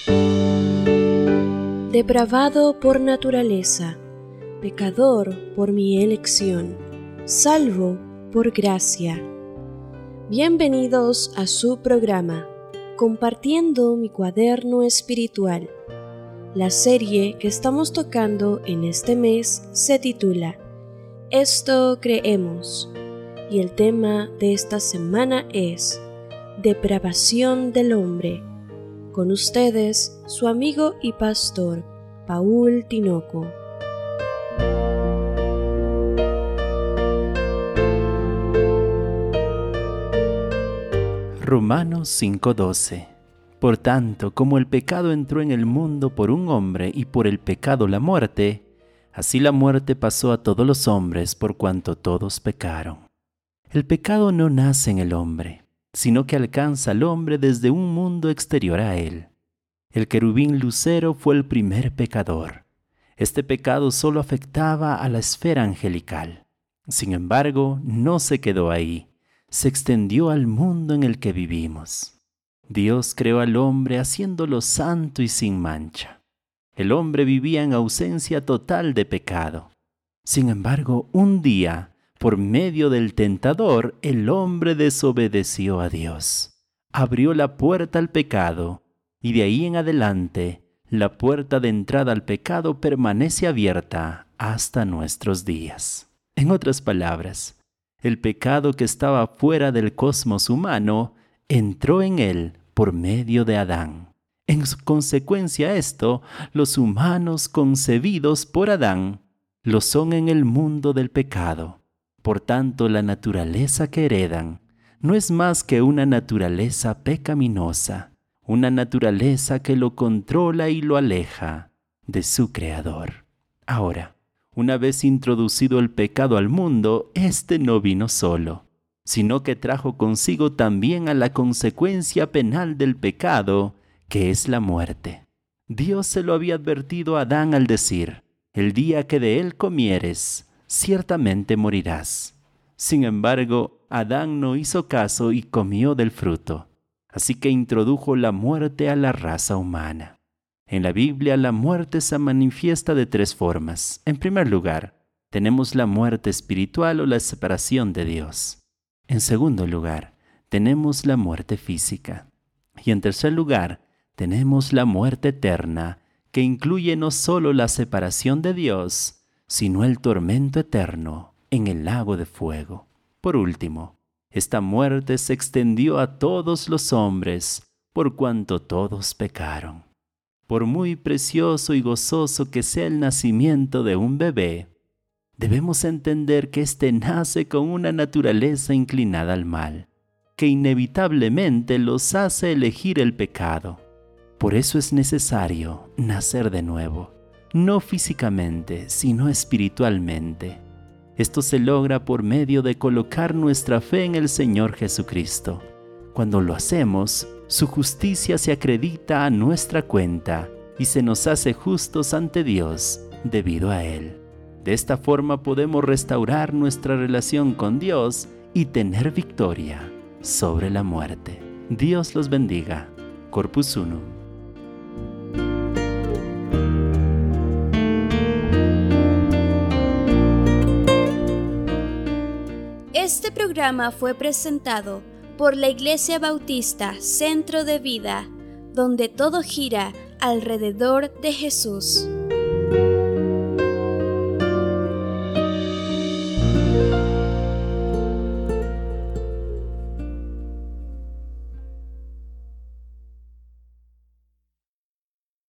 Depravado por naturaleza, pecador por mi elección, salvo por gracia. Bienvenidos a su programa, Compartiendo mi cuaderno espiritual. La serie que estamos tocando en este mes se titula Esto creemos, y el tema de esta semana es Depravación del hombre. Con ustedes, su amigo y pastor, Paul Tinoco. Romanos 5:12. Por tanto, como el pecado entró en el mundo por un hombre y por el pecado la muerte, así la muerte pasó a todos los hombres por cuanto todos pecaron. El pecado no nace en el hombre, sino que alcanza al hombre desde un mundo exterior a él. El querubín Lucero fue el primer pecador. Este pecado solo afectaba a la esfera angelical. Sin embargo, no se quedó ahí. Se extendió al mundo en el que vivimos. Dios creó al hombre haciéndolo santo y sin mancha. El hombre vivía en ausencia total de pecado. Sin embargo, un día, por medio del tentador, el hombre desobedeció a Dios. Abrió la puerta al pecado, y de ahí en adelante, la puerta de entrada al pecado permanece abierta hasta nuestros días. En otras palabras, el pecado que estaba fuera del cosmos humano entró en él por medio de Adán. En consecuencia a esto, los humanos concebidos por Adán lo son en el mundo del pecado. Por tanto, la naturaleza que heredan no es más que una naturaleza pecaminosa, una naturaleza que lo controla y lo aleja de su Creador. Ahora, una vez introducido el pecado al mundo, éste no vino solo, sino que trajo consigo también a la consecuencia penal del pecado, que es la muerte. Dios se lo había advertido a Adán al decir, el día que de él comieres, ciertamente morirás. Sin embargo, Adán no hizo caso y comió del fruto, así que introdujo la muerte a la raza humana. En la Biblia la muerte se manifiesta de tres formas. En primer lugar, tenemos la muerte espiritual o la separación de Dios. En segundo lugar, tenemos la muerte física. Y en tercer lugar, tenemos la muerte eterna, que incluye no solo la separación de Dios, sino el tormento eterno en el lago de fuego. Por último, esta muerte se extendió a todos los hombres, por cuanto todos pecaron. Por muy precioso y gozoso que sea el nacimiento de un bebé, debemos entender que éste nace con una naturaleza inclinada al mal, que inevitablemente los hace elegir el pecado. Por eso es necesario nacer de nuevo, no físicamente, sino espiritualmente. Esto se logra por medio de colocar nuestra fe en el Señor Jesucristo. Cuando lo hacemos, su justicia se acredita a nuestra cuenta y se nos hace justos ante Dios debido a Él. De esta forma podemos restaurar nuestra relación con Dios y tener victoria sobre la muerte. Dios los bendiga. Corpus Unum. Este programa fue presentado por la Iglesia Bautista Centro de Vida, donde todo gira alrededor de Jesús.